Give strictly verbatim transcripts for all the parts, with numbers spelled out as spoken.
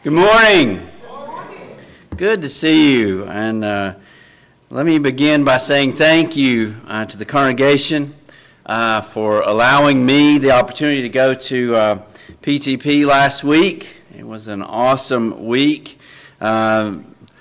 Good morning. Good to see you. And uh, let me begin by saying thank you uh, to the congregation uh, for allowing me the opportunity to go to uh, P T P last week. It was an awesome week. Uh,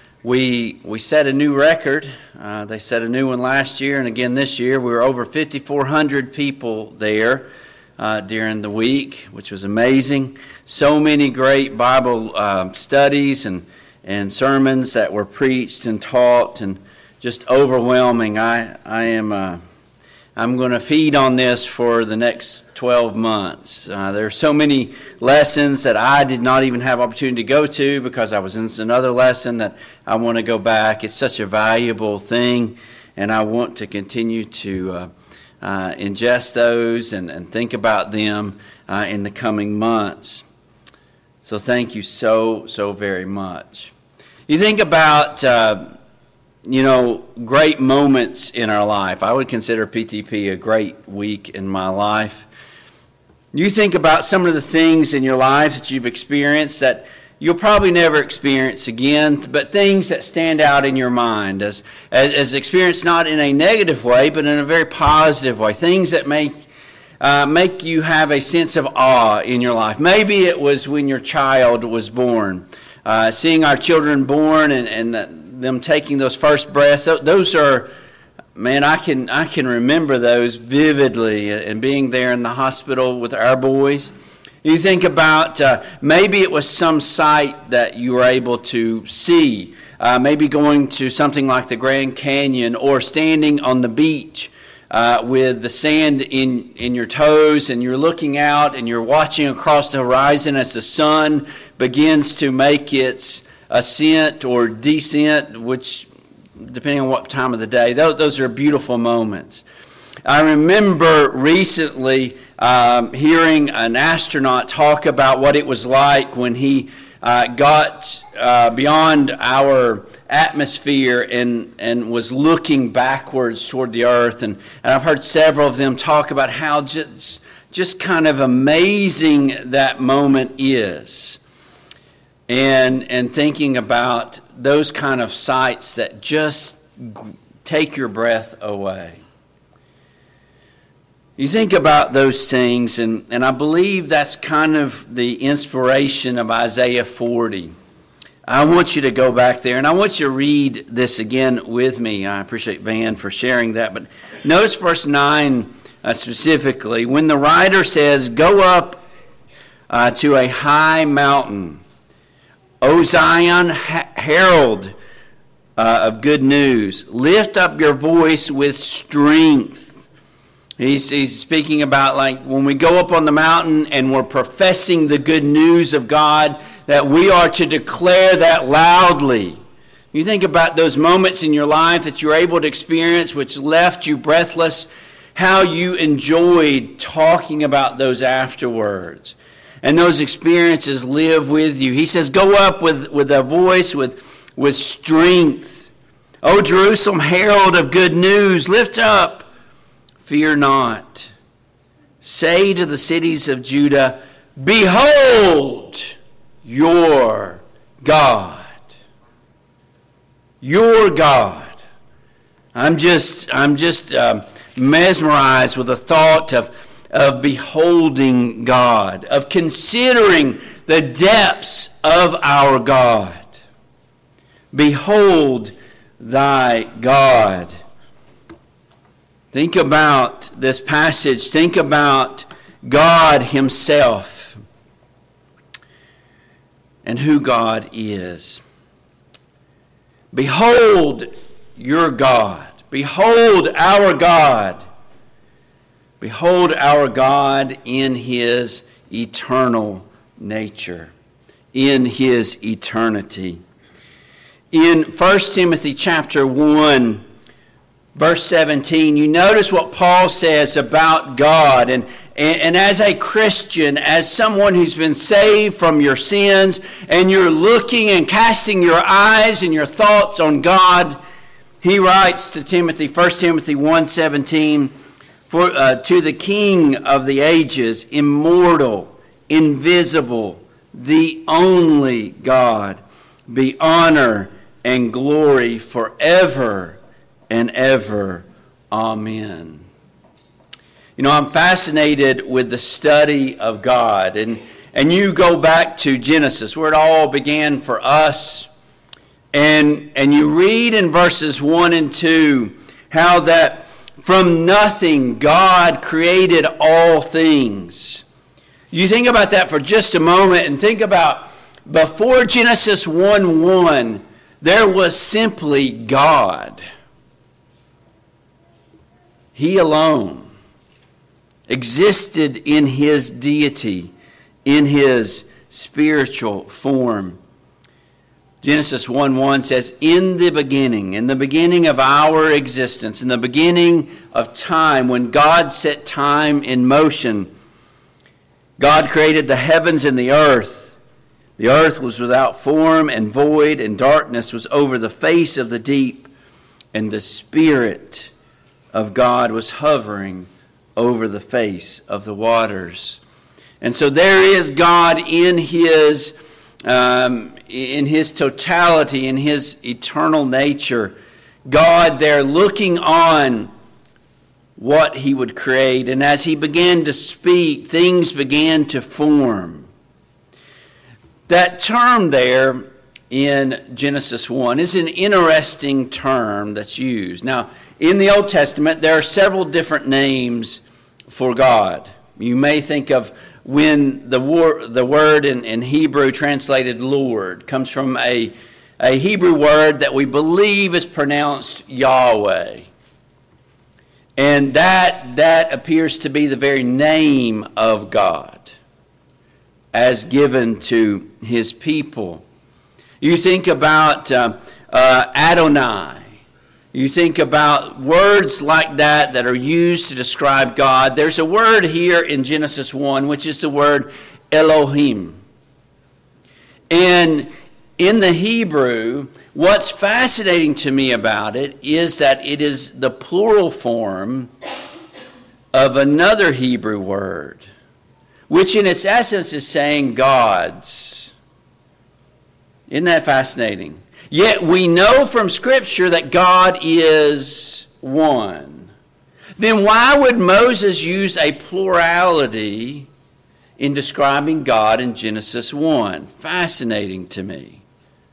we we set a new record. Uh, they set a new one last year and again this year. We were over fifty-four hundred people there uh, during the week, which was amazing. So many great Bible uh, studies and, and sermons that were preached and taught, and just overwhelming. I I am uh, I'm going to feed on this for the next twelve months. Uh, there are so many lessons that I did not even have opportunity to go to because I was in another lesson that I want to go back. It's such a valuable thing, and I want to continue to uh, uh, ingest those and, and think about them uh, in the coming months. So thank you so, so very much. You think about, uh, you know, great moments in our life. I would consider P T P a great week in my life. You think about some of the things in your life that you've experienced that you'll probably never experience again, but things that stand out in your mind as, as, as experienced not in a negative way, but in a very positive way. Things that make Uh, make you have a sense of awe in your life. Maybe it was when your child was born. Uh, seeing our children born and, and them taking those first breaths, those are, man, I can I can remember those vividly, and being there in the hospital with our boys. You think about uh, maybe it was some sight that you were able to see, uh, maybe going to something like the Grand Canyon or standing on the beach Uh, with the sand in, in your toes, and you're looking out and you're watching across the horizon as the sun begins to make its ascent or descent, which, depending on what time of the day, those, those are beautiful moments. I remember recently um, hearing an astronaut talk about what it was like when he uh, got uh, beyond our atmosphere and and was looking backwards toward the earth, and, and I've heard several of them talk about how just just kind of amazing that moment is, and and thinking about those kind of sights that just take your breath away. You think about those things, and, and I believe that's kind of the inspiration of Isaiah forty. I want you to go back there, and I want you to read this again with me. I appreciate Van for sharing that. But notice verse nine uh, specifically. When the writer says, "Go up uh, to a high mountain, O Zion, ha- herald uh, of good news. Lift up your voice with strength." He's, he's speaking about like when we go up on the mountain and we're professing the good news of God, that we are to declare that loudly. You think about those moments in your life that you're able to experience which left you breathless, how you enjoyed talking about those afterwards. And those experiences live with you. He says, go up with, with a voice, with, with strength. O Jerusalem, herald of good news, lift up, fear not. Say to the cities of Judah, behold your God. Your God. I'm just I'm just um, mesmerized with the thought of, of beholding God, of considering the depths of our God. Behold thy God. Think about this passage. Think about God himself and who God is. Behold your God. Behold our God. Behold our God in his eternal nature, in his eternity. In First Timothy chapter one, verse seventeen, you notice what Paul says about God. And, and, and as a Christian, as someone who's been saved from your sins, and you're looking and casting your eyes and your thoughts on God, he writes to Timothy, First Timothy one seventeen, for uh, to the King of the ages, immortal, invisible, the only God, be honor and glory forever and ever. Amen. You know, I'm fascinated with the study of God. And, and you go back to Genesis, where it all began for us. And, and you read in verses one and two how that from nothing God created all things. You think about that for just a moment and think about before Genesis one one, there was simply God. He alone existed in his deity, in his spiritual form. Genesis one one says, in the beginning, in the beginning of our existence, in the beginning of time, when God set time in motion, God created the heavens and the earth. The earth was without form and void, and darkness was over the face of the deep, and the Spirit of God was hovering over the face of the waters. And so there is God in his um, in his totality, in his eternal nature. God there looking on what he would create. And as he began to speak, things began to form. That term there in Genesis one is an interesting term that's used. Now, in the Old Testament, there are several different names for God. You may think of when the, war, the word in, in Hebrew translated Lord comes from a, a Hebrew word that we believe is pronounced Yahweh. And that, that appears to be the very name of God as given to his people. You think about uh, uh, Adonai. You think about words like that that are used to describe God. There's a word here in Genesis one, which is the word Elohim. And in the Hebrew, what's fascinating to me about it is that it is the plural form of another Hebrew word, which in its essence is saying gods. Isn't that fascinating? Yet we know from Scripture that God is one. Then why would Moses use a plurality in describing God in Genesis one? Fascinating to me.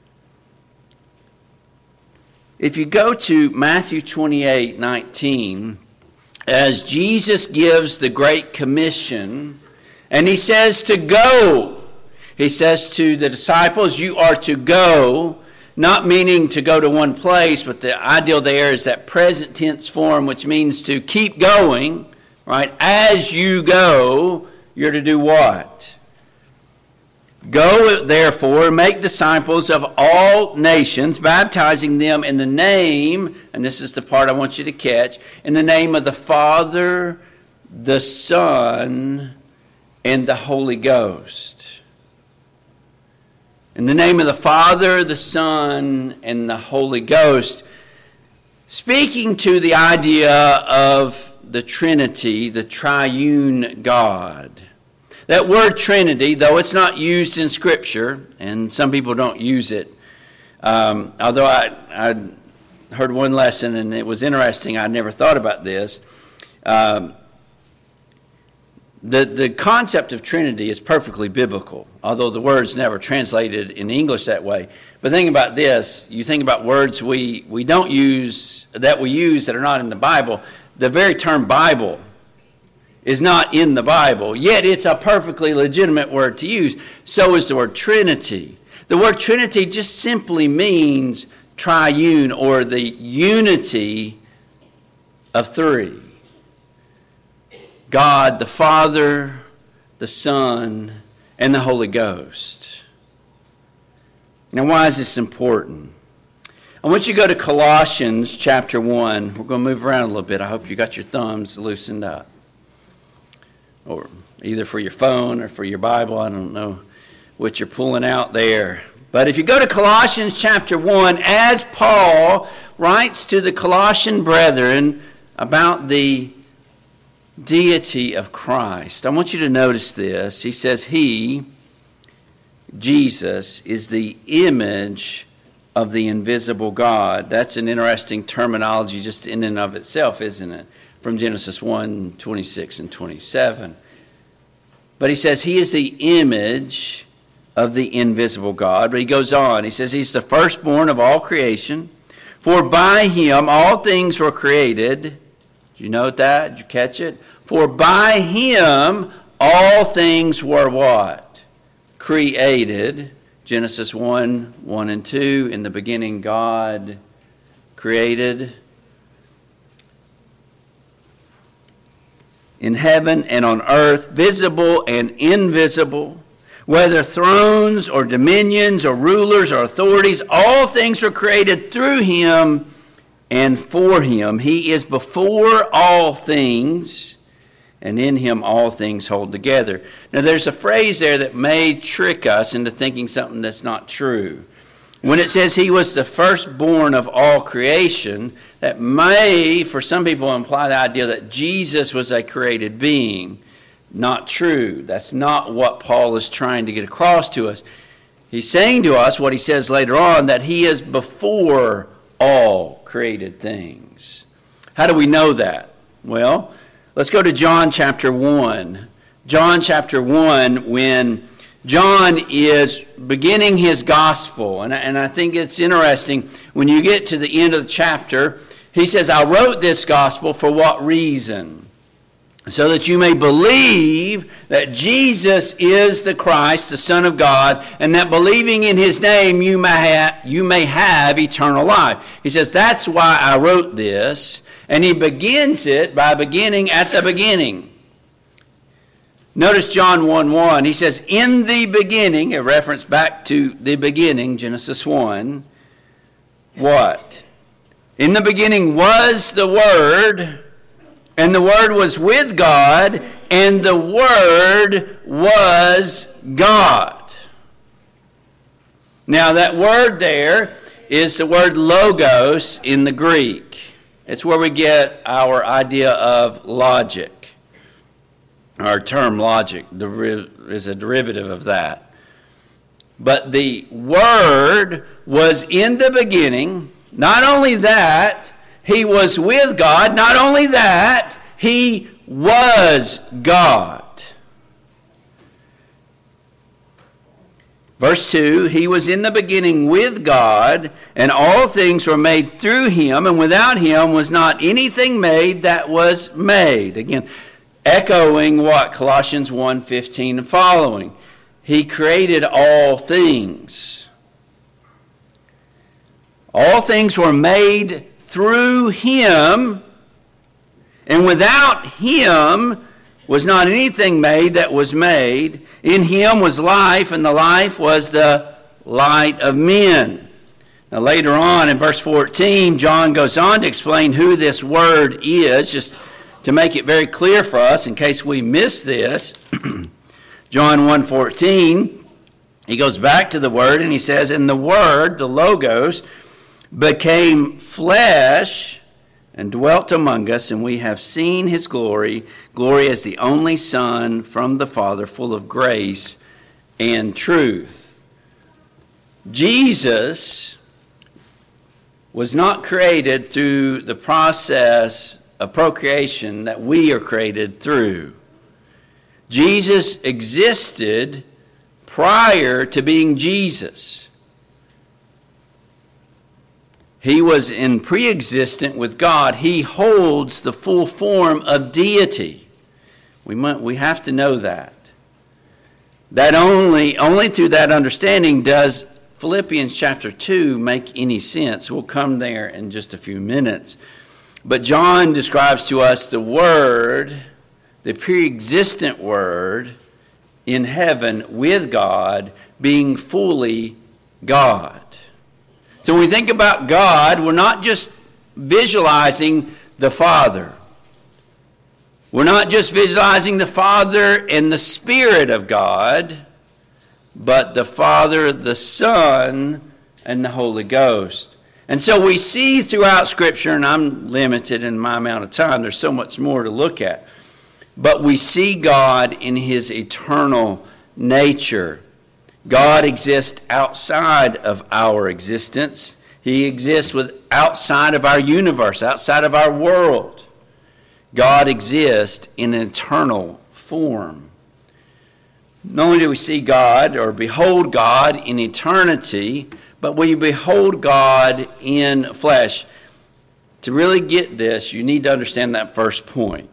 If you go to Matthew twenty-eight nineteen, as Jesus gives the Great Commission, and he says to go. He says to the disciples, you are to go. Not meaning to go to one place, but the ideal there is that present tense form, which means to keep going, right? As you go, you're to do what? Go, therefore, make disciples of all nations, baptizing them in the name, and this is the part I want you to catch, in the name of the Father, the Son, and the Holy Ghost. In the name of the Father, the Son, and the Holy Ghost, speaking to the idea of the Trinity, the triune God. That word Trinity, though it's not used in Scripture, and some people don't use it, um, although I, I heard one lesson and it was interesting, I never thought about this. Um, The, the concept of Trinity is perfectly biblical, although the word's never translated in English that way. But think about this. You think about words we, we don't use, that we use that are not in the Bible. The very term Bible is not in the Bible, yet it's a perfectly legitimate word to use. So is the word Trinity. The word Trinity just simply means triune, or the unity of three. God, the Father, the Son, and the Holy Ghost. Now, why is this important? I want you to go to Colossians chapter one. We're going to move around a little bit. I hope you got your thumbs loosened up. Or either for your phone or for your Bible. I don't know what you're pulling out there. But if you go to Colossians chapter one, as Paul writes to the Colossian brethren about the deity of Christ, I want you to notice this. He says, He, Jesus is the image of the invisible God. That's an interesting terminology just in and of itself, isn't it? From Genesis one, twenty-six and twenty-seven. But he says he is the image of the invisible God. But he goes on. He says he's the firstborn of all creation. For by him all things were created. Did you note that? Did you catch it? For by him all things were what? Created. Genesis one, one and two. In the beginning God created. In heaven and on earth, visible and invisible, whether thrones or dominions or rulers or authorities, all things were created through him and for him. He is before all things, and in him all things hold together. Now there's a phrase there that may trick us into thinking something that's not true. When it says he was the firstborn of all creation, that may, for some people, imply the idea that Jesus was a created being. Not true. That's not what Paul is trying to get across to us. He's saying to us what he says later on, that he is before all created things. How do we know that? Well, let's go to John chapter one. John chapter one, when John is beginning his gospel, and, and I think it's interesting, when you get to the end of the chapter, he says, I wrote this gospel for what reason? So that you may believe that Jesus is the Christ, the Son of God, and that believing in his name you may have, you may have eternal life. He says, that's why I wrote this, and he begins it by beginning at the beginning. Notice John one one. He says, in the beginning, a reference back to the beginning, Genesis one. What? In the beginning was the Word, and the Word was with God, and the Word was God. Now that word there is the word logos in the Greek. It's where we get our idea of logic. Our term logic is a derivative of that. But the Word was in the beginning. Not only that, he was with God. Not only that, he was God. Verse two, he was in the beginning with God, and all things were made through him, and without him was not anything made that was made. Again, echoing what? Colossians one fifteen and following. He created all things. All things were made through him, and without him was not anything made that was made. In him was life, and the life was the light of men. Now later on in verse fourteen, John goes on to explain who this Word is, just to make it very clear for us in case we miss this. John one fourteen, he goes back to the Word and he says, and the Word, the Logos, became flesh and dwelt among us, and we have seen his glory, glory as the only Son from the Father, full of grace and truth. Jesus was not created through the process of procreation that we are created through. Jesus existed prior to being Jesus. He was in pre-existent with God. He holds the full form of deity. We might, we have to know that. That only, only through that understanding does Philippians chapter two make any sense. We'll come there in just a few minutes. But John describes to us the Word, the pre-existent Word in heaven with God, being fully God. So when we think about God, we're not just visualizing the Father. We're not just visualizing the Father and the Spirit of God, but the Father, the Son, and the Holy Ghost. And so we see throughout Scripture, and I'm limited in my amount of time, there's so much more to look at, but we see God in his eternal nature. God exists outside of our existence. He exists with outside of our universe, outside of our world. God exists in an eternal form. Not only do we see God or behold God in eternity, but we behold God in flesh. To really get this, you need to understand that first point.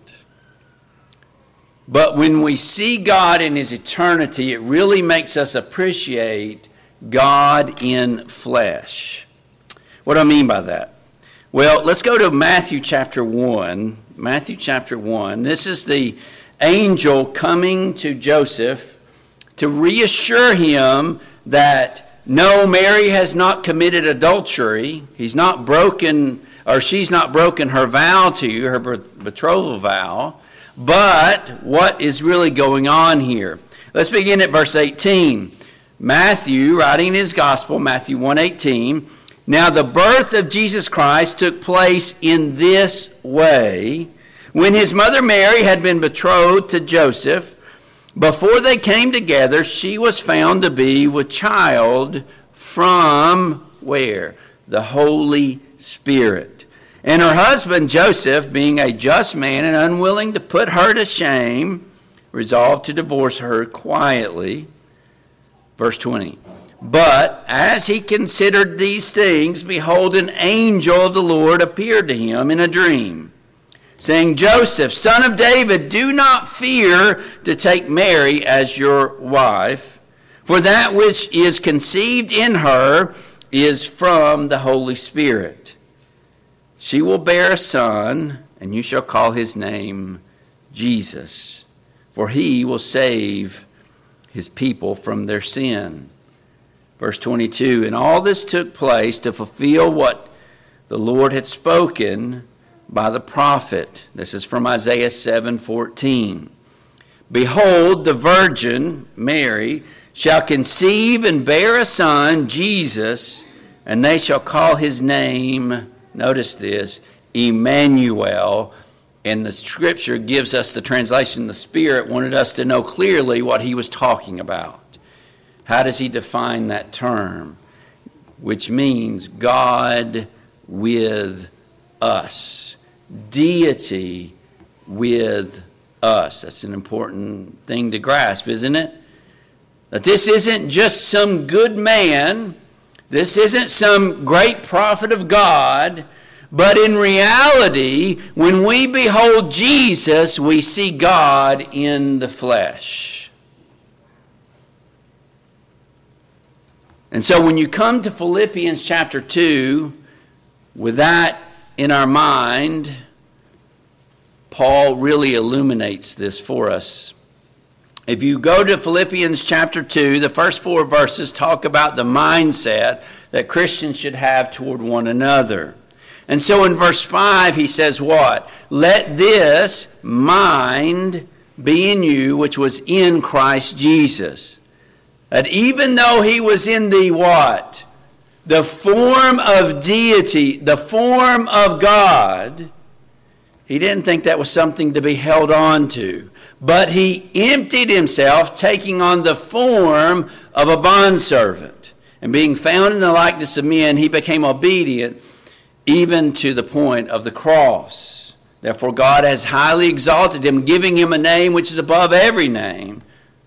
But when we see God in his eternity, it really makes us appreciate God in flesh. What do I mean by that? Well, let's go to Matthew chapter one. Matthew chapter one. This is the angel coming to Joseph to reassure him that no, Mary has not committed adultery. He's not broken, or she's not broken her vow to you, her betrothal vow. But what is really going on here? Let's begin at verse eighteen. Matthew, writing his gospel, Matthew one eighteen. Now the birth of Jesus Christ took place in this way. When his mother Mary had been betrothed to Joseph, before they came together, she was found to be with child from where? The Holy Spirit. And her husband Joseph, being a just man and unwilling to put her to shame, resolved to divorce her quietly. Verse twenty. But as he considered these things, behold, an angel of the Lord appeared to him in a dream, saying, Joseph, son of David, do not fear to take Mary as your wife, for that which is conceived in her is from the Holy Spirit. She will bear a son, and you shall call his name Jesus, for he will save his people from their sin. Verse twenty-two, and all this took place to fulfill what the Lord had spoken by the prophet. This is from Isaiah seven fourteen. Behold, the virgin, Mary, shall conceive and bear a son, Jesus, and they shall call his name, notice this, Emmanuel. And the scripture gives us the translation, the Spirit wanted us to know clearly what he was talking about. How does he define that term? Which means God with us. Deity with us. That's an important thing to grasp, isn't it? That this isn't just some good man. This isn't some great prophet of God. But in reality, when we behold Jesus, we see God in the flesh. And so when you come to Philippians chapter two, with that in our mind, Paul really illuminates this for us. If you go to Philippians chapter two, the first four verses talk about the mindset that Christians should have toward one another. And so in verse five, he says what? Let this mind be in you, which was in Christ Jesus. That even though he was in the what? The form of deity, the form of God, he didn't think that was something to be held on to. But he emptied himself, taking on the form of a bondservant. And being found in the likeness of men, he became obedient even to the point of the cross. Therefore God has highly exalted him, giving him a name which is above every name.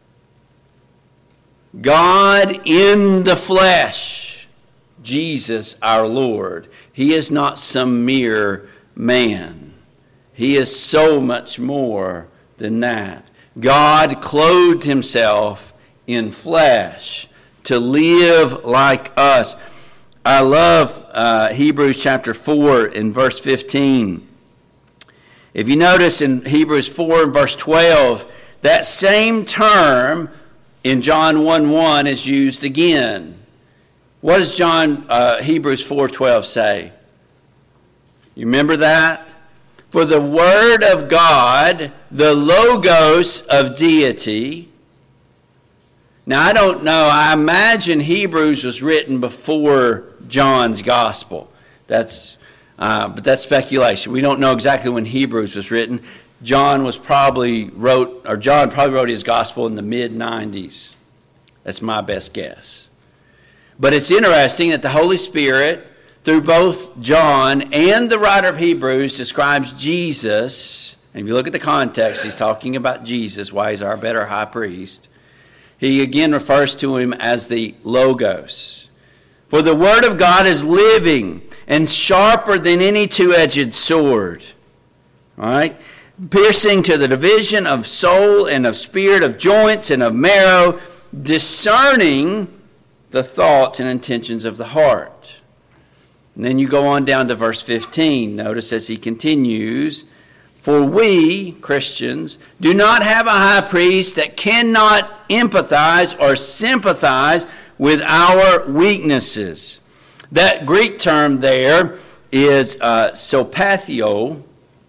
God in the flesh, Jesus our Lord. He is not some mere man. He is so much more than that. God clothed himself in flesh to live like us. I love uh, Hebrews chapter four in verse fifteen. If you notice in Hebrews four and verse twelve, that same term in John one one is used again. What does John uh, Hebrews four twelve say? You remember that? For the Word of God, the Logos of deity. Now, I don't know. I imagine Hebrews was written before John's Gospel. That's, uh, but that's speculation. We don't know exactly when Hebrews was written. John was probably wrote, or John probably wrote his Gospel in the mid nineties. That's my best guess. But it's interesting that the Holy Spirit, through both John and the writer of Hebrews, describes Jesus. And if you look at the context, he's talking about Jesus, why he's our better high priest. He again refers to him as the Logos. For the Word of God is living and sharper than any two-edged sword. All right? Piercing to the division of soul and of spirit, of joints and of marrow, discerning the thoughts and intentions of the heart. And then you go on down to verse fifteen. Notice as he continues, for we, Christians, do not have a high priest that cannot empathize or sympathize with our weaknesses. That Greek term there is uh, sopathio,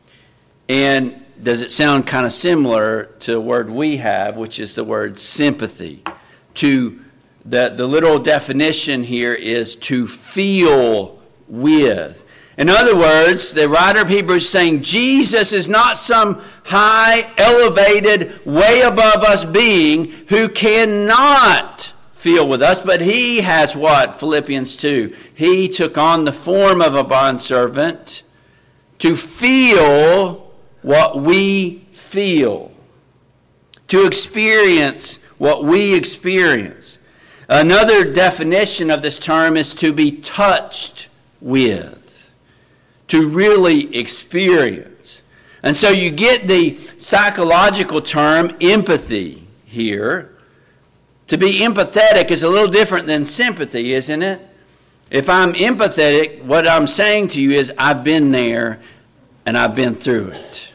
and does it sound kind of similar to the word we have, which is the word sympathy? To the, the literal definition here is to feel with. In other words, the writer of Hebrews is saying Jesus is not some high, elevated, way above us being who cannot feel with us, but he has what? Philippians two. He took on the form of a bondservant to feel what we feel, to experience what we experience. Another definition of this term is to be touched with, to really experience. And so you get the psychological term empathy here. To be empathetic is a little different than sympathy, isn't it? If I'm empathetic, what I'm saying to you is I've been there and I've been through it.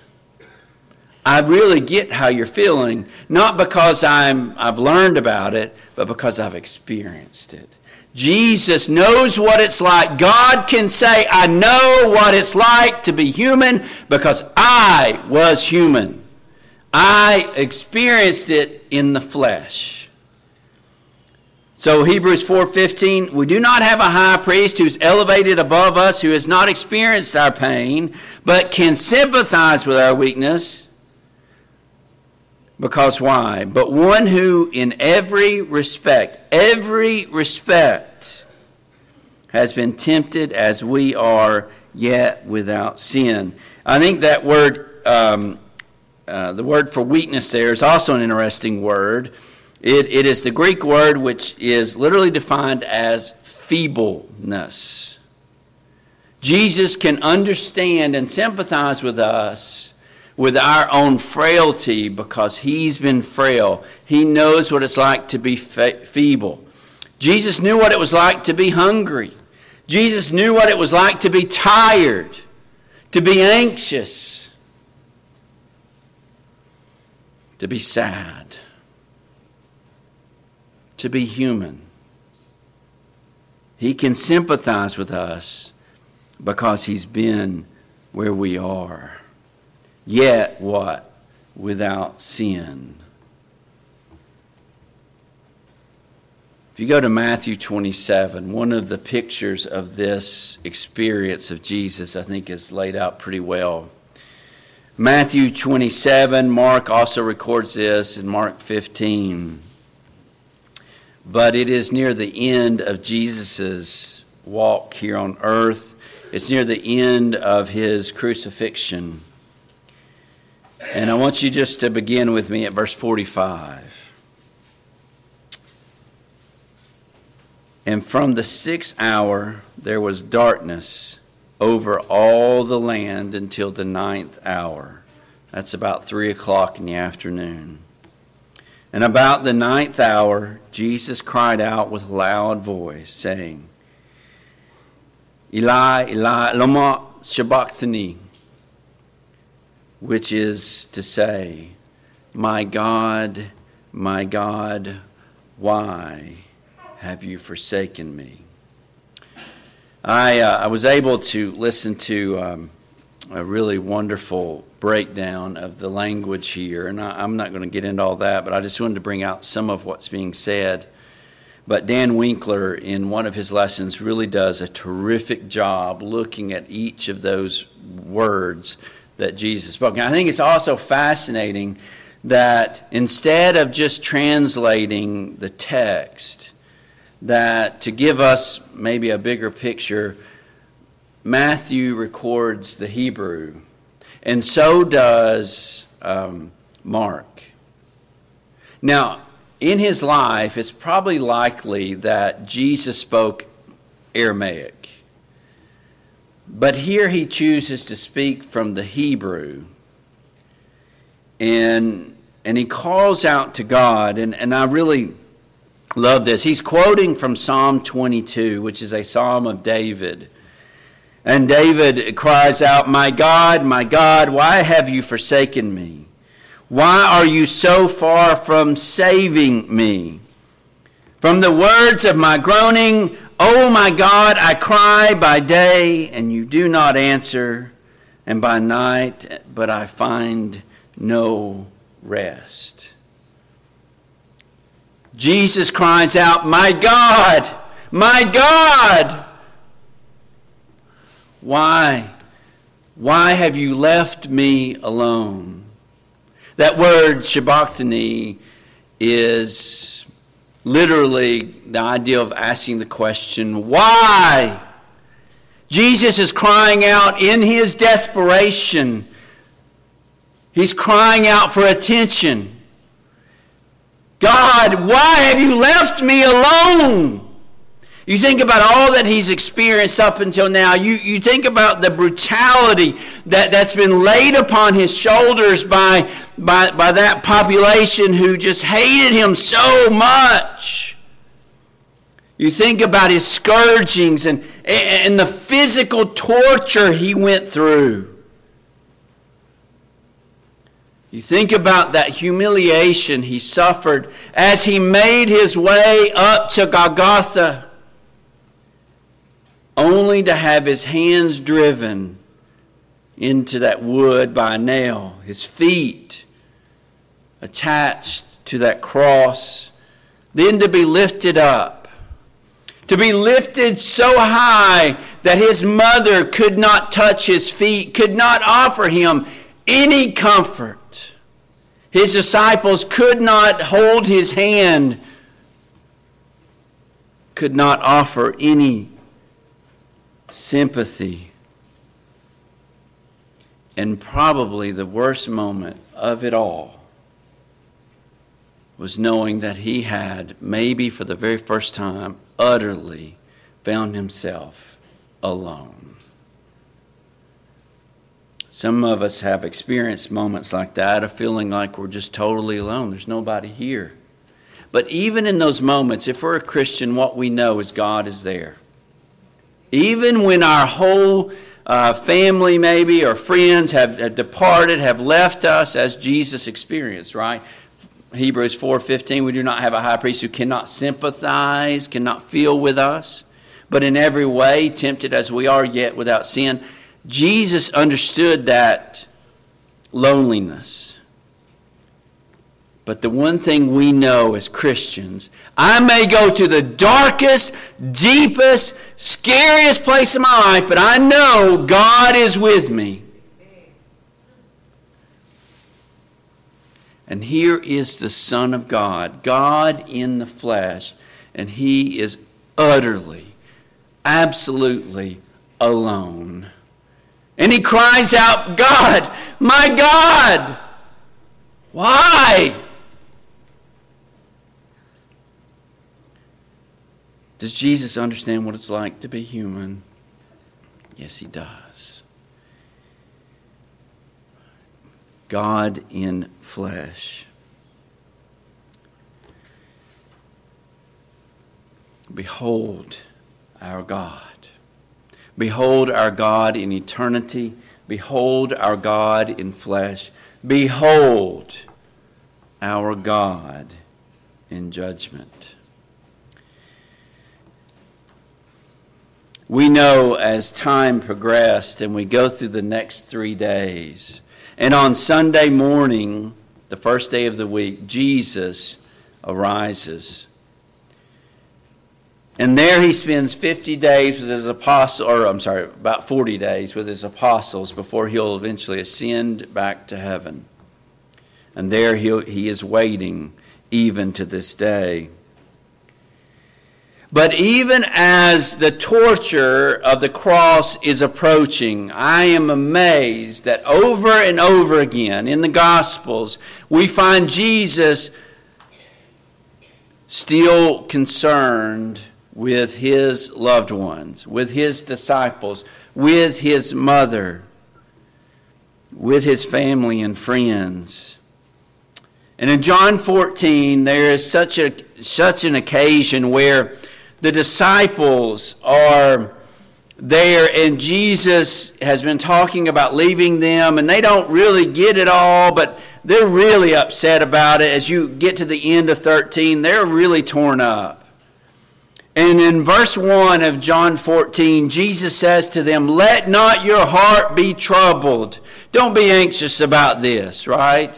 I really get how you're feeling, not because I'm, I've learned about it, but because I've experienced it. Jesus knows what it's like. God can say, I know what it's like to be human because I was human. I experienced it in the flesh. So Hebrews four fifteen, we do not have a high priest who's elevated above us, who has not experienced our pain, but can sympathize with our weakness. Because why? But one who in every respect, every respect, has been tempted as we are, yet without sin. I think that word, um, uh, the word for weakness there is also an interesting word. It, it is the Greek word which is literally defined as feebleness. Jesus can understand and sympathize with us with our own frailty because he's been frail. He knows what it's like to be fe- feeble. Jesus knew what it was like to be hungry. Jesus knew what it was like to be tired, to be anxious, to be sad, to be human. He can sympathize with us because he's been where we are. Yet what? Without sin. If you go to Matthew twenty-seven, one of the pictures of this experience of Jesus, I think, is laid out pretty well. Matthew twenty-seven, Mark also records this in Mark fifteen. But it is near the end of Jesus' walk here on earth. It's near the end of his crucifixion. And I want you just to begin with me at verse forty-five. And from the sixth hour there was darkness over all the land until the ninth hour. That's about three o'clock in the afternoon. And about the ninth hour, Jesus cried out with a loud voice, saying, Eli, Eli, lama sabachthani, which is to say, My God, my God, why have you forsaken me? I uh, I was able to listen to um, a really wonderful breakdown of the language here, and I, I'm not going to get into all that, but I just wanted to bring out some of what's being said. But Dan Winkler, in one of his lessons, really does a terrific job looking at each of those words that Jesus spoke. And I think it's also fascinating that instead of just translating the text, that to give us maybe a bigger picture, Matthew records the Hebrew, and so does um, Mark. Now, in his life, it's probably likely that Jesus spoke Aramaic. But here he chooses to speak from the Hebrew. And, and he calls out to God, and, and I really love this. He's quoting from Psalm twenty-two, which is a psalm of David. And David cries out, "My God, my God, why have you forsaken me? Why are you so far from saving me? From the words of my groaning, oh my God, I cry by day, and you do not answer, and by night, but I find no rest." Jesus cries out, "My God, my God, why, why have you left me alone?" That word, sabachthani, is literally the idea of asking the question, why? Jesus is crying out in his desperation. He's crying out for attention. God, why have you left me alone? You think about all that he's experienced up until now. You, you think about the brutality that, that's been laid upon his shoulders by, by, by that population who just hated him so much. You think about his scourgings and, and the physical torture he went through. You think about that humiliation he suffered as he made his way up to Golgotha, only to have his hands driven into that wood by a nail, his feet attached to that cross, then to be lifted up, to be lifted so high that his mother could not touch his feet, could not offer him any comfort. His disciples could not hold his hand, could not offer any sympathy. And probably the worst moment of it all was knowing that he had, maybe for the very first time, utterly found himself alone. Some of us have experienced moments like that, of feeling like we're just totally alone. There's nobody here. But even in those moments, if we're a Christian, what we know is God is there. Even when our whole uh, family maybe or friends have, have departed, have left us, as Jesus experienced, right? Hebrews four fifteen, we do not have a high priest who cannot sympathize, cannot feel with us, but in every way, tempted as we are, yet without sin. Jesus understood that loneliness. But the one thing we know as Christians, I may go to the darkest, deepest, scariest place in my life, but I know God is with me. And here is the Son of God, God in the flesh, and he is utterly, absolutely alone. And he cries out, God, my God, why? Does Jesus understand what it's like to be human? Yes, he does. God in flesh. Behold our God. Behold our God in eternity. Behold our God in flesh. Behold our God in judgment. We know as time progressed and we go through the next three days, and on Sunday morning, the first day of the week, Jesus arises. And there he spends fifty days with his apostles, or I'm sorry, about forty days with his apostles before he'll eventually ascend back to heaven. And there he, he is waiting even to this day. But even as the torture of the cross is approaching, I am amazed that over and over again in the Gospels, we find Jesus still concerned with his loved ones, with his disciples, with his mother, with his family and friends. And in John fourteen, there is such a such an occasion where the disciples are there and Jesus has been talking about leaving them, and they don't really get it all, but they're really upset about it. As you get to the end of thirteen, they're really torn up. And in verse one of John fourteen, Jesus says to them, "Let not your heart be troubled." Don't be anxious about this, right?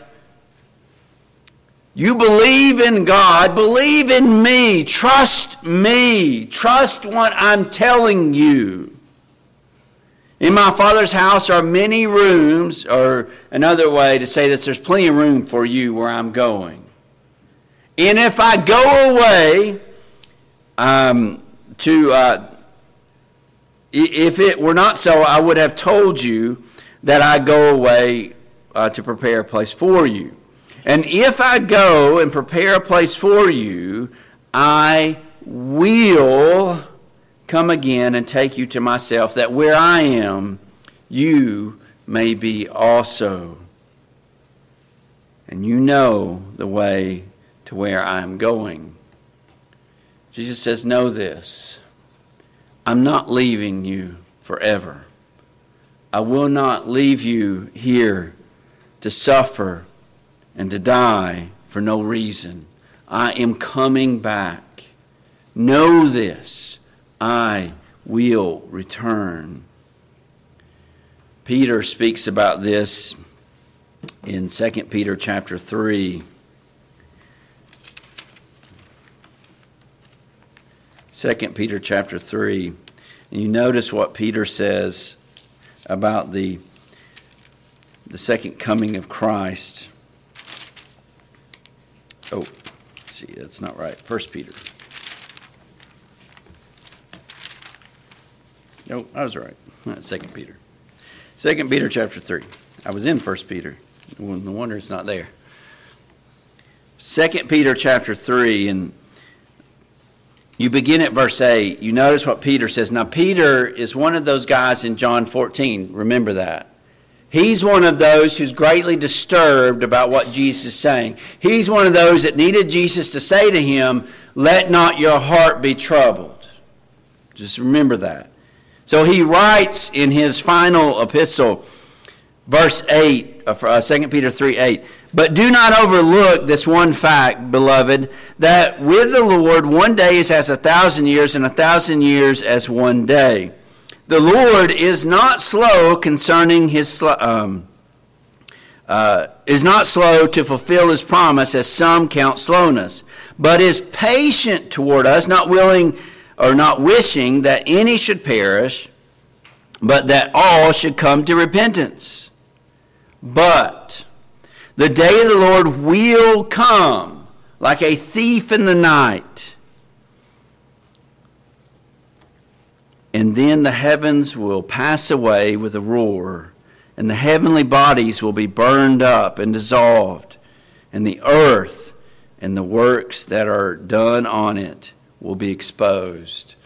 You believe in God, believe in me, trust me, trust what I'm telling you. In my Father's house are many rooms, or another way to say this, there's plenty of room for you where I'm going. And if I go away um, to, uh, if it were not so, I would have told you that I go away uh, to prepare a place for you. And if I go and prepare a place for you, I will come again and take you to myself, that where I am, you may be also. And you know the way to where I am going. Jesus says, know this. I'm not leaving you forever. I will not leave you here to suffer and to die for no reason. I am coming back. Know this. I will return. Peter speaks about this in Second Peter chapter three. Second Peter chapter three. And you notice what Peter says about the, the second coming of Christ. Oh, let's see, that's not right. First Peter. No, I was right. Second Peter. Second Peter chapter three. I was in First Peter. No wonder it's not there. Second Peter chapter three, and you begin at verse eight. You notice what Peter says. Now, Peter is one of those guys in John fourteen. Remember that. He's one of those who's greatly disturbed about what Jesus is saying. He's one of those that needed Jesus to say to him, let not your heart be troubled. Just remember that. So he writes in his final epistle, verse eight, uh, Second Peter three eight, but do not overlook this one fact, beloved, that with the Lord one day is as a thousand years, and a thousand years as one day. The Lord is not slow concerning his um, uh, is not slow to fulfill his promise, as some count slowness, but is patient toward us, not willing or not wishing that any should perish, but that all should come to repentance. But the day of the Lord will come like a thief in the night. And then the heavens will pass away with a roar, and the heavenly bodies will be burned up and dissolved, and the earth and the works that are done on it will be exposed.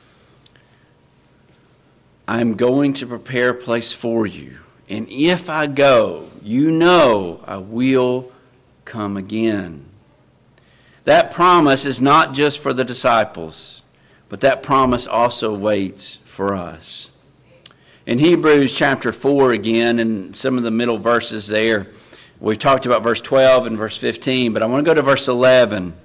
I'm going to prepare a place for you, and if I go, you know I will come again. That promise is not just for the disciples, but that promise also waits for us. In Hebrews chapter four again, and some of the middle verses there, we've talked about verse twelve and verse fifteen, but I want to go to verse eleven.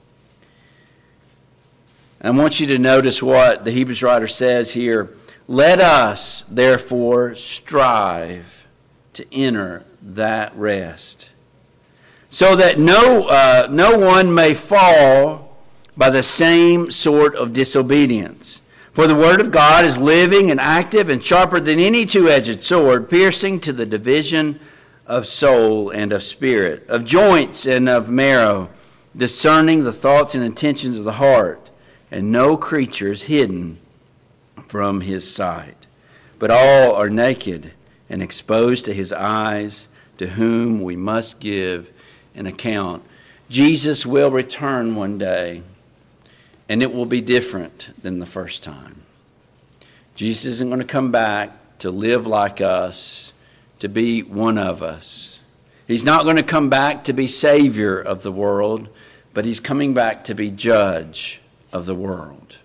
I want you to notice what the Hebrews writer says here. Let us, therefore, strive to enter that rest, so that no uh, no one may fall by the same sort of disobedience. For the word of God is living and active and sharper than any two-edged sword, piercing to the division of soul and of spirit, of joints and of marrow, discerning the thoughts and intentions of the heart, and no creature is hidden from his sight, but all are naked and exposed to his eyes, to whom we must give an account. Jesus will return one day, and it will be different than the first time. Jesus isn't going to come back to live like us, to be one of us. He's not going to come back to be Savior of the world, but he's coming back to be Judge of the world.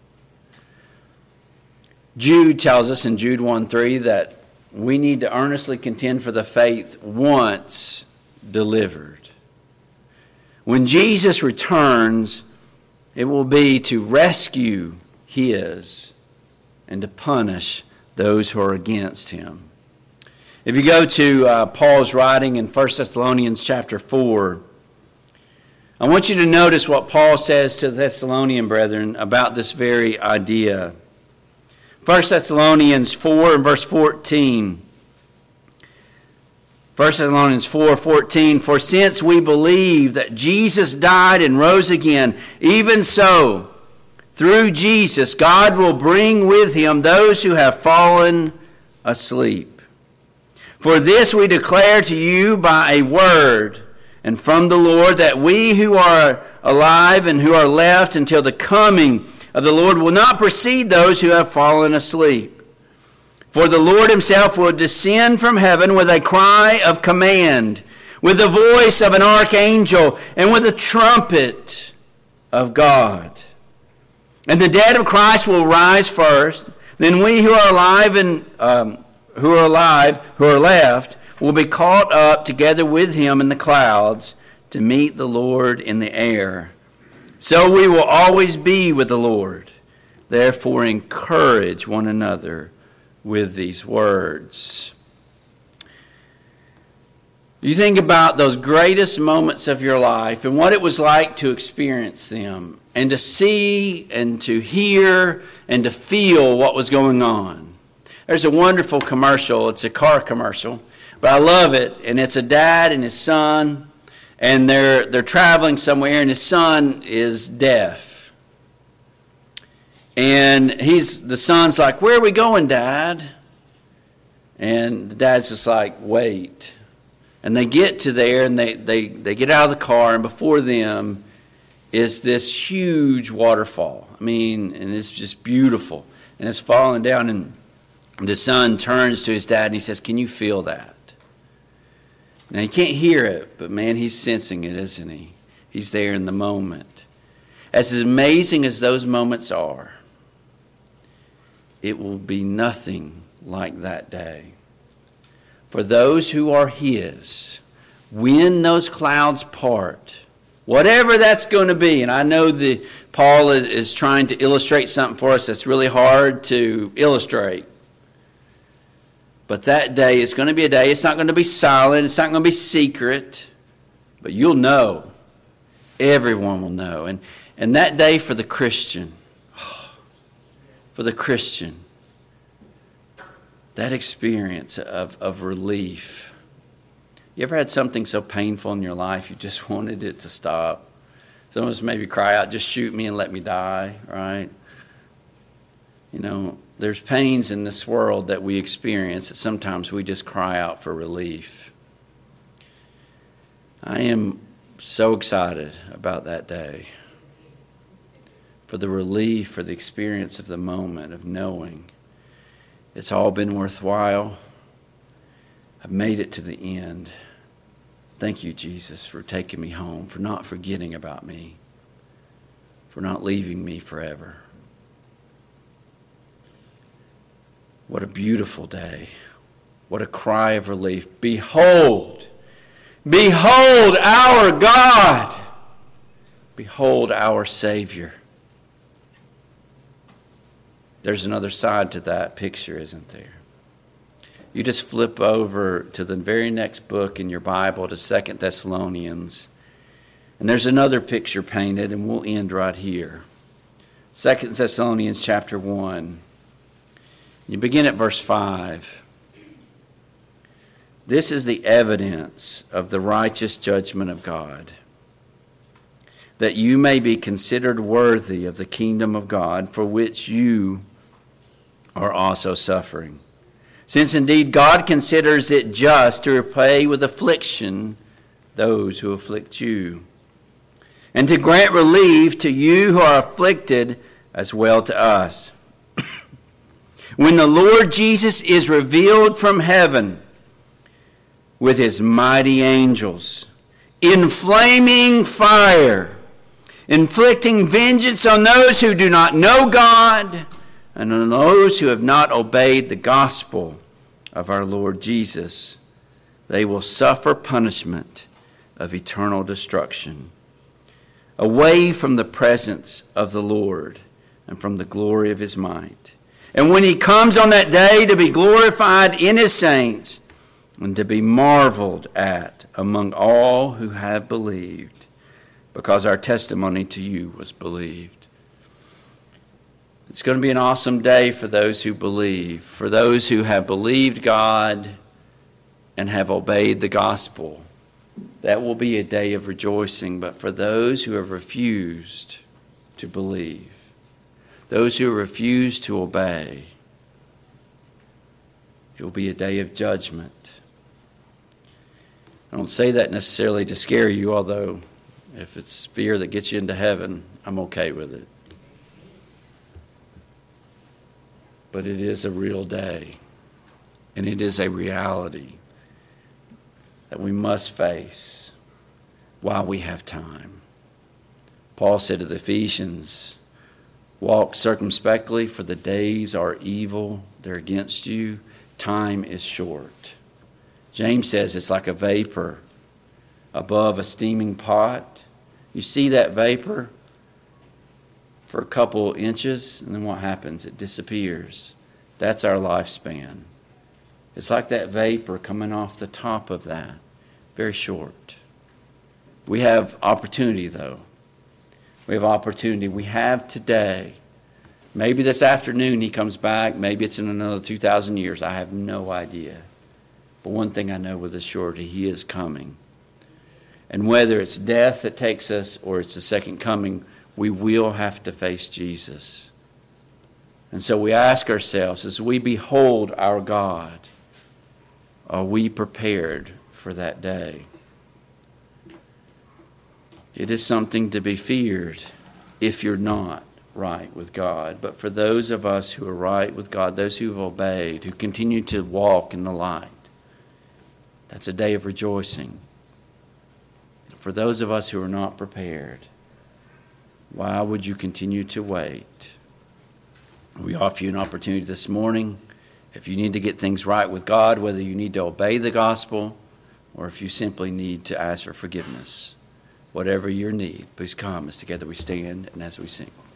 Jude tells us in Jude one three that we need to earnestly contend for the faith once delivered. When Jesus returns, it will be to rescue his and to punish those who are against him. If you go to uh, Paul's writing in First Thessalonians chapter four, I want you to notice what Paul says to the Thessalonian brethren about this very idea. First Thessalonians four and verse fourteen. First Thessalonians four fourteen, for since we believe that Jesus died and rose again, even so, through Jesus, God will bring with him those who have fallen asleep. For this we declare to you by a word and from the Lord, that we who are alive and who are left until the coming of the Lord will not precede those who have fallen asleep. For the Lord himself will descend from heaven with a cry of command, with the voice of an archangel, and with the trumpet of God. And the dead of Christ will rise first. Then we who are alive and um, who are alive, who are left, will be caught up together with him in the clouds to meet the Lord in the air. So we will always be with the Lord. Therefore, encourage one another with these words. You think about those greatest moments of your life and what it was like to experience them and to see and to hear and to feel what was going on. There's a wonderful commercial. It's a car commercial, but I love it. And it's a dad and his son, and they're they're traveling somewhere, and his son is deaf. And he's the son's like, "Where are we going, Dad?" And the dad's just like, "Wait." And they get to there, and they, they, they get out of the car, and before them is this huge waterfall. I mean, and it's just beautiful. And it's falling down, and the son turns to his dad, and he says, "Can you feel that?" Now, he can't hear it, but man, he's sensing it, isn't he? He's there in the moment. As amazing as those moments are, it will be nothing like that day. For those who are his, when those clouds part, whatever that's going to be, and I know that Paul is, is trying to illustrate something for us that's really hard to illustrate. But that day is going to be a day, it's not going to be silent, it's not going to be secret, but you'll know. Everyone will know. And, and that day for the Christian, for the Christian, that experience of, of relief. You ever had something so painful in your life you just wanted it to stop? Some of us maybe cry out, "Just shoot me and let me die," right? You know, there's pains in this world that we experience that sometimes we just cry out for relief. I am so excited about that day. For the relief, for the experience of the moment of knowing it's all been worthwhile. I've made it to the end. Thank you, Jesus, for taking me home, for not forgetting about me, for not leaving me forever. What a beautiful day. What a cry of relief. Behold, behold our God. Behold our Savior. There's another side to that picture, isn't there? You just flip over to the very next book in your Bible, to Second Thessalonians, and there's another picture painted, and we'll end right here. Second Thessalonians chapter one. You begin at verse five. This is the evidence of the righteous judgment of God, that you may be considered worthy of the kingdom of God, for which you are also suffering. Since indeed God considers it just to repay with affliction those who afflict you, and to grant relief to you who are afflicted as well to us. When the Lord Jesus is revealed from heaven with his mighty angels, in flaming fire, inflicting vengeance on those who do not know God and on those who have not obeyed the gospel of our Lord Jesus, they will suffer punishment of eternal destruction, away from the presence of the Lord and from the glory of his might. And when he comes on that day to be glorified in his saints and to be marveled at among all who have believed, because our testimony to you was believed. It's going to be an awesome day for those who believe, for those who have believed God and have obeyed the gospel. That will be a day of rejoicing. But for those who have refused to believe, those who refuse to obey, it will be a day of judgment. I don't say that necessarily to scare you, although if it's fear that gets you into heaven, I'm okay with it. But it is a real day, and it is a reality that we must face while we have time. Paul said to the Ephesians, walk circumspectly, for the days are evil, they're against you, time is short. James says it's like a vapor above a steaming pot. You see that vapor for a couple inches, and then what happens? It disappears. That's our lifespan. It's like that vapor coming off the top of that. Very short. We have opportunity, though. We have opportunity. We have today. Maybe this afternoon he comes back. Maybe it's in another two thousand years. I have no idea. But one thing I know with a surety, he is coming. And whether it's death that takes us or it's the second coming, we will have to face Jesus. And so we ask ourselves, as we behold our God, are we prepared for that day? It is something to be feared if you're not right with God. But for those of us who are right with God, those who have obeyed, who continue to walk in the light, that's a day of rejoicing. For those of us who are not prepared, why would you continue to wait? We offer you an opportunity this morning. If you need to get things right with God, whether you need to obey the gospel or if you simply need to ask for forgiveness, whatever your need, please come as together we stand and as we sing.